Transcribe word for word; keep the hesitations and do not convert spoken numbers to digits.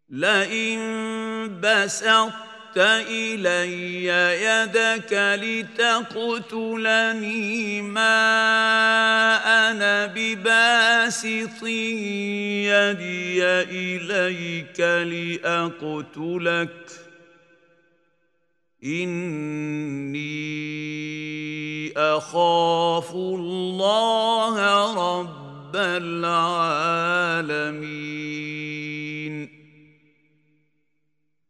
لئن بسطت إلي يدك لتقتلني ما أنا بباسط يدي إليك لأقتلك إني أخاف الله رب العالمين.